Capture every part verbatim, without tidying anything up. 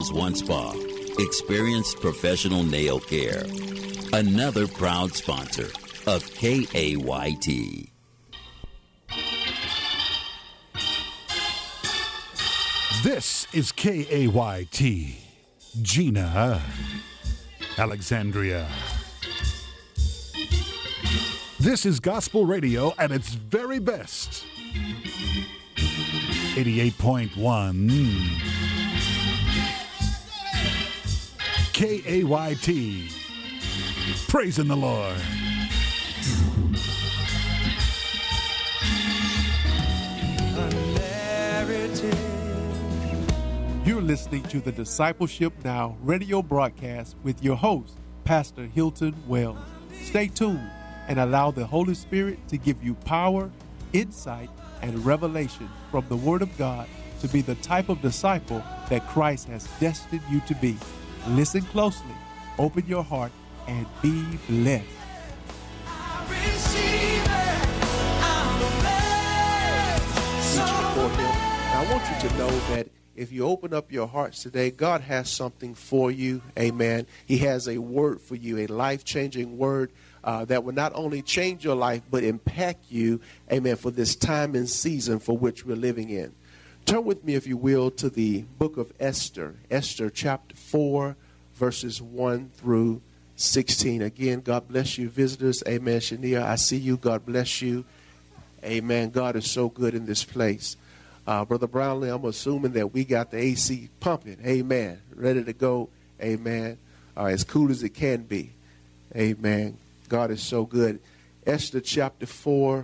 One Spa. Experienced professional nail care. Another proud sponsor of K A Y T. This is K A Y T. Gina, Alexandria. This is gospel radio at its very best. eighty-eight point one. K A Y T. Praising the Lord. You're listening to the Discipleship Now radio broadcast with your host, Pastor Hilton Wells. Stay tuned and allow the Holy Spirit to give you power, insight, and revelation from the Word of God to be the type of disciple that Christ has destined you to be. Listen closely, open your heart, and be blessed. I want you to know that if you open up your hearts today, God has something for you. Amen. He has a word for you, a life-changing word uh, that will not only change your life, but impact you, amen, for this time and season for which we're living in. Turn with me, if you will, to the book of Esther, Esther chapter four, verses one through sixteen. Again, God bless you, visitors. Amen. Shania, I see you. God bless you. Amen. God is so good in this place. Uh, Brother Brownlee, I'm assuming that we got the A C pumping. Amen. Ready to go. Amen. Uh, as cool as it can be. Amen. God is so good. Esther chapter four,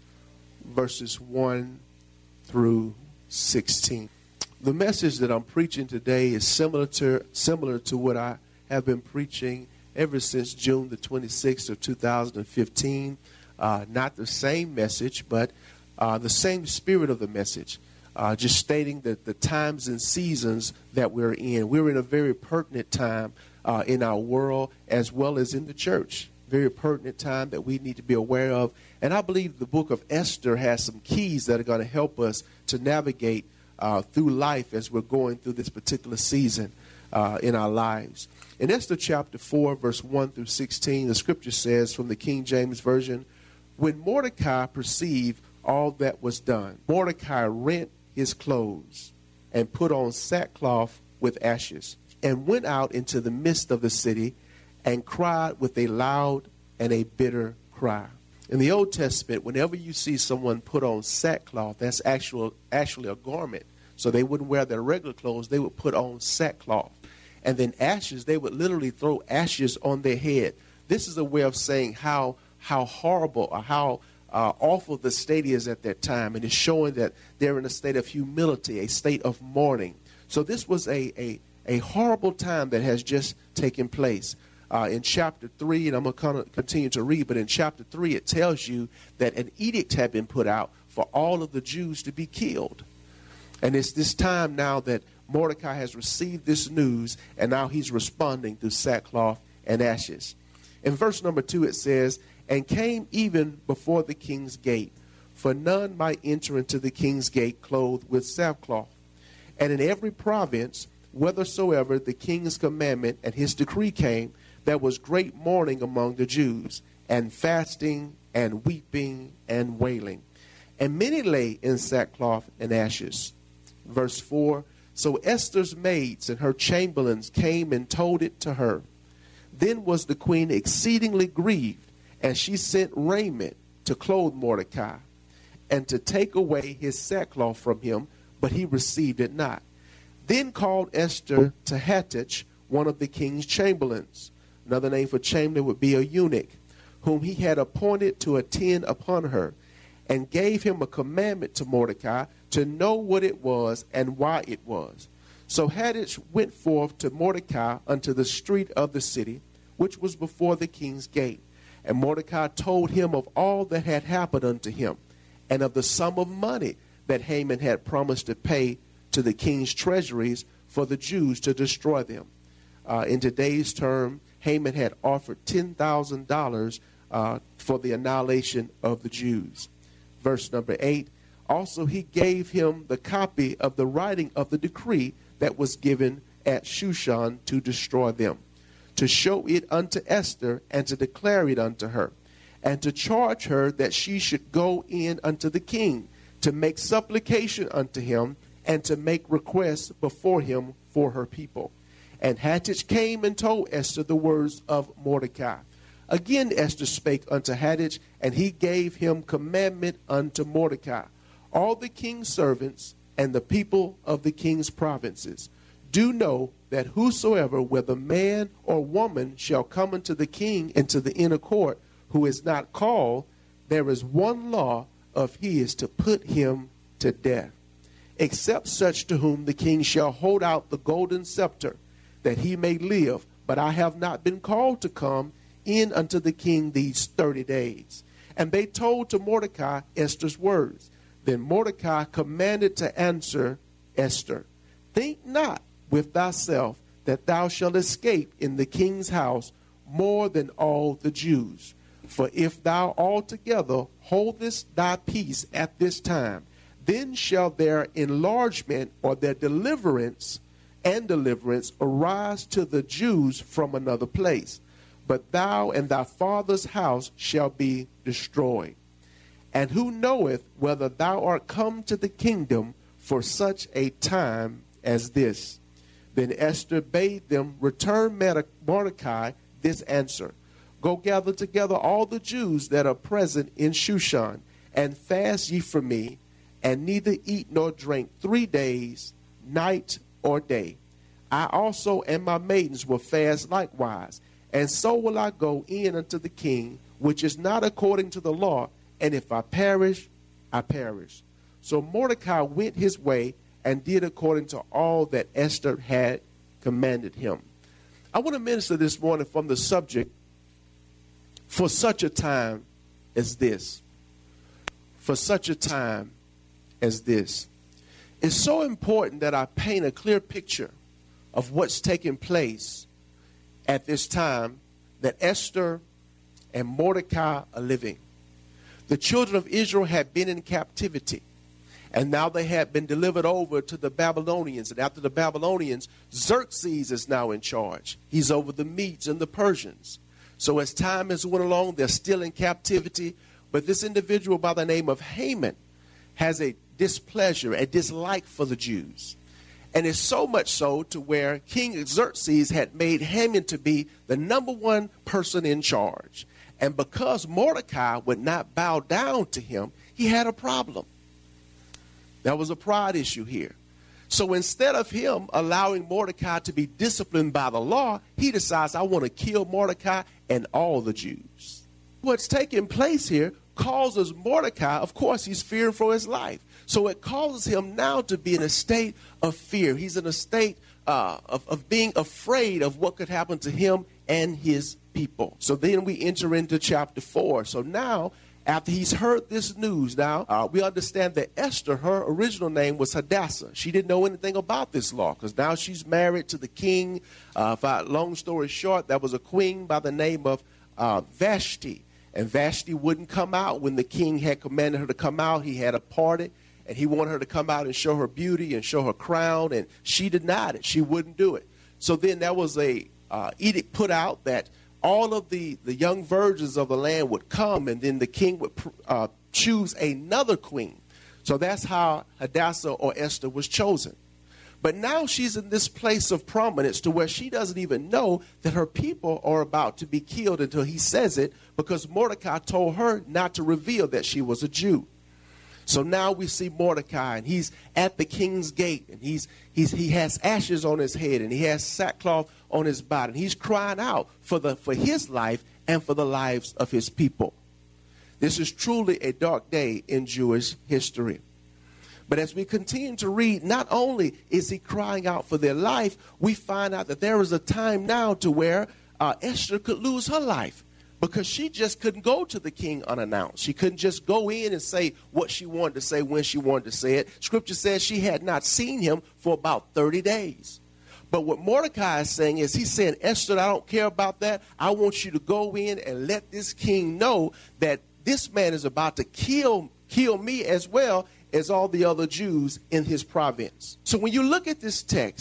verses one through sixteen. The message that I'm preaching today is similar to similar to what I have been preaching ever since June the twenty-sixth of two thousand fifteen. Uh, not the same message, but uh, the same spirit of the message. Uh, just stating that the times and seasons that we're in. We're in a very pertinent time uh, in our world as well as in the church. Very pertinent time that we need to be aware of. And I believe the book of Esther has some keys that are going to help us to navigate uh, through life as we're going through this particular season uh, in our lives. In Esther chapter four, verse one through sixteen, the scripture says from the King James Version, when Mordecai perceived all that was done, Mordecai rent his clothes and put on sackcloth with ashes and went out into the midst of the city and cried with a loud and a bitter cry. In the Old Testament, whenever you see someone put on sackcloth, that's actual, actually a garment. So they wouldn't wear their regular clothes. They would put on sackcloth. And then ashes, they would literally throw ashes on their head. This is a way of saying how, how horrible or how uh, awful the state is at that time. And it's showing that they're in a state of humility, a state of mourning. So this was a, a, a horrible time that has just taken place. Uh, in chapter three, and I'm going to continue to read, but in chapter three, it tells you that an edict had been put out for all of the Jews to be killed. And it's this time now that Mordecai has received this news, and now he's responding through sackcloth and ashes. In verse number two, it says, and came even before the king's gate, for none might enter into the king's gate clothed with sackcloth. And in every province, whithersoever the king's commandment and his decree came, there was great mourning among the Jews, and fasting, and weeping, and wailing. And many lay in sackcloth and ashes. Verse four, so Esther's maids and her chamberlains came and told it to her. Then was the queen exceedingly grieved, and she sent raiment to clothe Mordecai, and to take away his sackcloth from him, but he received it not. Then called Esther to Hattach, one of the king's chamberlains. Another name for chamberlain would be a eunuch, whom he had appointed to attend upon her, and gave him a commandment to Mordecai to know what it was and why it was. So Hattach went forth to Mordecai unto the street of the city, which was before the king's gate. And Mordecai told him of all that had happened unto him, and of the sum of money that Haman had promised to pay to the king's treasuries for the Jews to destroy them. Uh, in today's term, Haman had offered ten thousand dollars uh, for the annihilation of the Jews. Verse number eight, also he gave him the copy of the writing of the decree that was given at Shushan to destroy them, to show it unto Esther, and to declare it unto her, and to charge her that she should go in unto the king, to make supplication unto him, and to make requests before him for her people. And Hatach came and told Esther the words of Mordecai. Again Esther spake unto Hatach, and he gave him commandment unto Mordecai. All the king's servants and the people of the king's provinces do know that whosoever, whether man or woman, shall come unto the king into the inner court, who is not called, there is one law of his to put him to death, except such to whom the king shall hold out the golden scepter, that he may live. But I have not been called to come in unto the king these thirty days. And they told to Mordecai Esther's words. Then Mordecai commanded to answer Esther, think not with thyself that thou shalt escape in the king's house more than all the Jews. For if thou altogether holdest thy peace at this time, then shall their enlargement or their deliverance and deliverance arise to the Jews from another place. But thou and thy father's house shall be destroyed. And who knoweth whether thou art come to the kingdom for such a time as this? Then Esther bade them return Mordecai this answer. Go gather together all the Jews that are present in Shushan, and fast ye for me, and neither eat nor drink three days, night or day. I also and my maidens will fast likewise, and so will I go in unto the king, which is not according to the law, and if I perish, I perish. So Mordecai went his way and did according to all that Esther had commanded him. I want to minister this morning from the subject, for such a time as this. For such a time as this. It's so important that I paint a clear picture of what's taking place at this time that Esther and Mordecai are living. The children of Israel had been in captivity, and now they had been delivered over to the Babylonians. And after the Babylonians, Xerxes is now in charge. He's over the Medes and the Persians. So as time has went along, they're still in captivity. But this individual by the name of Haman has a displeasure, a dislike for the Jews. And it's so much so to where King Xerxes had made Haman to be the number one person in charge. And because Mordecai would not bow down to him, he had a problem. There was a pride issue here. So instead of him allowing Mordecai to be disciplined by the law, he decides, I want to kill Mordecai and all the Jews. What's taking place here causes Mordecai, of course, he's fearing for his life. So it causes him now to be in a state of fear. He's in a state uh, of, of being afraid of what could happen to him and his people. So then we enter into chapter four. So now, after he's heard this news, now uh, we understand that Esther, her original name was Hadassah. She didn't know anything about this law because now she's married to the king. Uh, if I, long story short, there was a queen by the name of uh, Vashti. And Vashti wouldn't come out when the king had commanded her to come out. He had a party, and he wanted her to come out and show her beauty and show her crown, and she denied it. She wouldn't do it. So then there was a uh, edict put out that all of the, the young virgins of the land would come, and then the king would uh, choose another queen. So that's how Hadassah or Esther was chosen. But now she's in this place of prominence to where she doesn't even know that her people are about to be killed until he says it, because Mordecai told her not to reveal that she was a Jew. So now we see Mordecai, and he's at the king's gate, and he's, he's, he has ashes on his head, and he has sackcloth on his body, and he's crying out for, the, for his life and for the lives of his people. This is truly a dark day in Jewish history. But as we continue to read, not only is he crying out for their life, we find out that there is a time now to where uh, Esther could lose her life, because she just couldn't go to the king unannounced. She couldn't just go in and say what she wanted to say when she wanted to say it. Scripture says she had not seen him for about thirty days. But what Mordecai is saying is, he's saying, Esther, I don't care about that. I want you to go in and let this king know that this man is about to kill, kill me as well as all the other Jews in his province. So when you look at this text,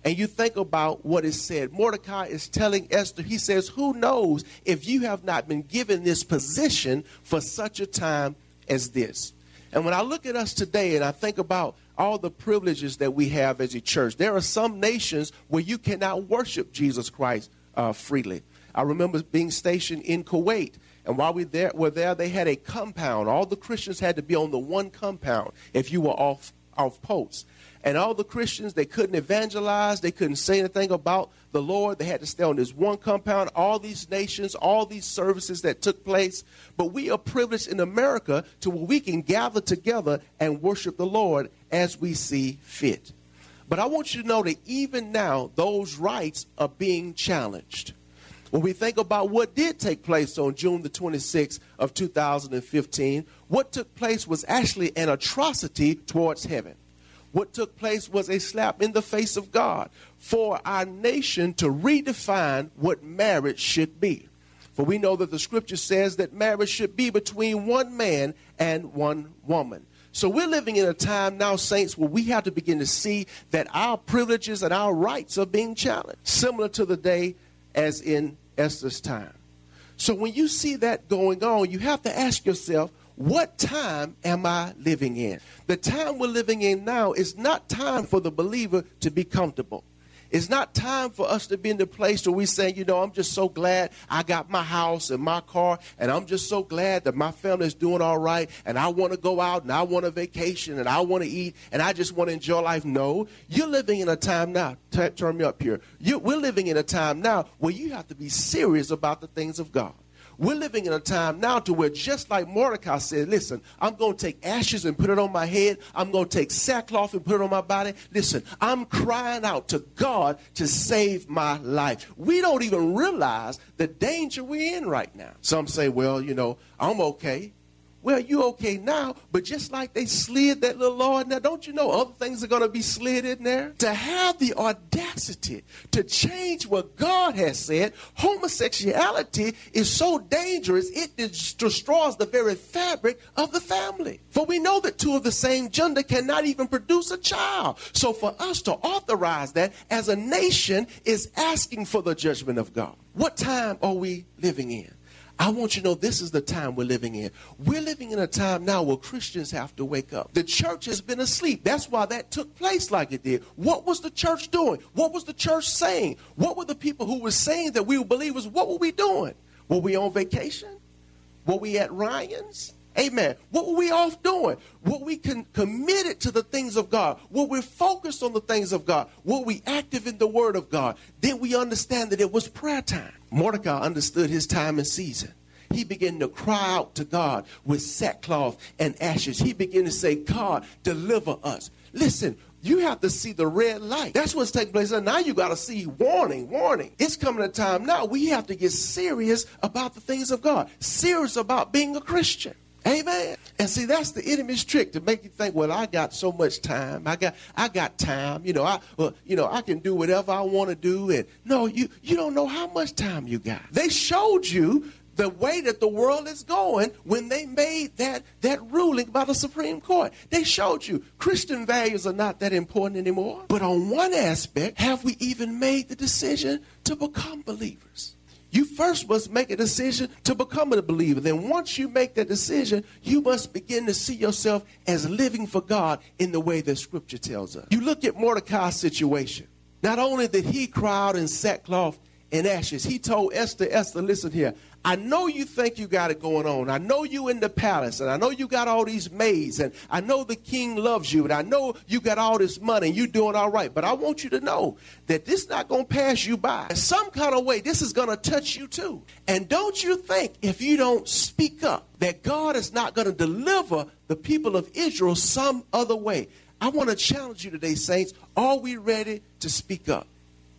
and you think about what is said. Mordecai is telling Esther, he says, who knows if you have not been given this position for such a time as this? And when I look at us today and I think about all the privileges that we have as a church, there are some nations where you cannot worship Jesus Christ uh, freely. I remember being stationed in Kuwait, and while we there, were there, they had a compound. All the Christians had to be on the one compound if you were off, off post. And all the Christians, they couldn't evangelize. They couldn't say anything about the Lord. They had to stay on this one compound. All these nations, all these services that took place. But we are privileged in America to where we can gather together and worship the Lord as we see fit. But I want you to know that even now, those rights are being challenged. When we think about what did take place on June the twenty-sixth of two thousand fifteen, what took place was actually an atrocity towards heaven. What took place was a slap in the face of God for our nation to redefine what marriage should be. For we know that the scripture says that marriage should be between one man and one woman. So we're living in a time now, saints, where we have to begin to see that our privileges and our rights are being challenged, similar to the day as in Esther's time. So when you see that going on, you have to ask yourself, what time am I living in? The time we're living in now is not time for the believer to be comfortable. It's not time for us to be in the place where we say, you know, I'm just so glad I got my house and my car, and I'm just so glad that my family is doing all right, and I want to go out, and I want a vacation, and I want to eat, and I just want to enjoy life. No, you're living in a time now. T- turn me up here. You, we're living in a time now where you have to be serious about the things of God. We're living in a time now to where, just like Mordecai said, listen, I'm going to take ashes and put it on my head. I'm going to take sackcloth and put it on my body. Listen, I'm crying out to God to save my life. We don't even realize the danger we're in right now. Some say, well, you know, I'm okay. Well, you okay now, but just like they slid that little law in there, don't you know other things are going to be slid in there? To have the audacity to change what God has said, homosexuality is so dangerous, it destroys the very fabric of the family. For we know that two of the same gender cannot even produce a child. So for us to authorize that as a nation is asking for the judgment of God. What time are we living in? I want you to know this is the time we're living in. We're living in a time now where Christians have to wake up. The church has been asleep. That's why that took place like it did. What was the church doing? What was the church saying? What were the people who were saying that we were believers? What were we doing? Were we on vacation? Were we at Ryan's? Amen. What were we off doing? Were we con- committed to the things of God? Were we focused on the things of God? Were we active in the word of God? Did we understand that it was prayer time? Mordecai understood his time and season. He began to cry out to God with sackcloth and ashes. He began to say, God, deliver us. Listen, you have to see the red light. That's what's taking place. And now you got to see warning, warning. It's coming a time now we have to get serious about the things of God, serious about being a Christian. Amen. And see, that's the enemy's trick, to make you think, well, I got so much time. I got I got time. You know, I well, you know, I can do whatever I want to do. And no, you you don't know how much time you got. They showed you the way that the world is going when they made that, that ruling by the Supreme Court. They showed you Christian values are not that important anymore. But on one aspect, have we even made the decision to become believers? You first must make a decision to become a believer. Then once you make that decision, you must begin to see yourself as living for God in the way that Scripture tells us. You look at Mordecai's situation. Not only did he cry out in sackcloth and ashes, he told Esther, Esther, listen here, I know you think you got it going on. I know you in the palace, and I know you got all these maids, and I know the king loves you, and I know you got all this money, and you're doing all right. But I want you to know that this is not going to pass you by. In some kind of way, this is going to touch you too. And don't you think if you don't speak up that God is not going to deliver the people of Israel some other way? I want to challenge you today, saints. Are we ready to speak up?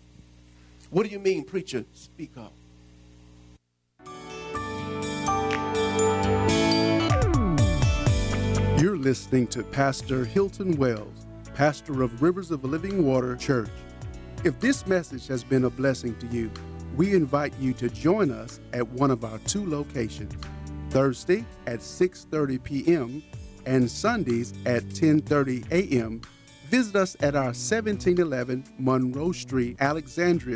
What do you mean, preacher, speak up? You're listening to Pastor Hilton Wells, pastor of Rivers of Living Water Church. If this message has been a blessing to you, we invite you to join us at one of our two locations, Thursday at six thirty p.m. and Sundays at ten thirty a.m. Visit us at our seventeen eleven Monroe Street, Alexandria,